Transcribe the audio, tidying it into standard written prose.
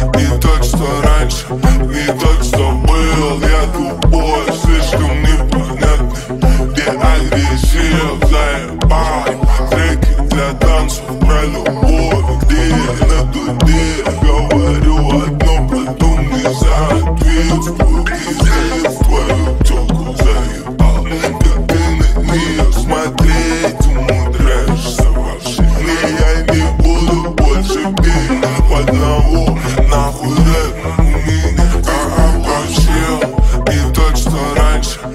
Не тот, что раньше, не тот, что был. Я тупой, слишком непонятный. Где агрессив, заебал. Треки для танцев про любовь. Где на дуде говорю одно, потом не соответствую. Пиздец, твою тёлку заебал. Как ты на неё смотреть умудряешься вообще. Я не буду больше пить по одному. Нахуй рэп у меня вообще не тот, что раньше.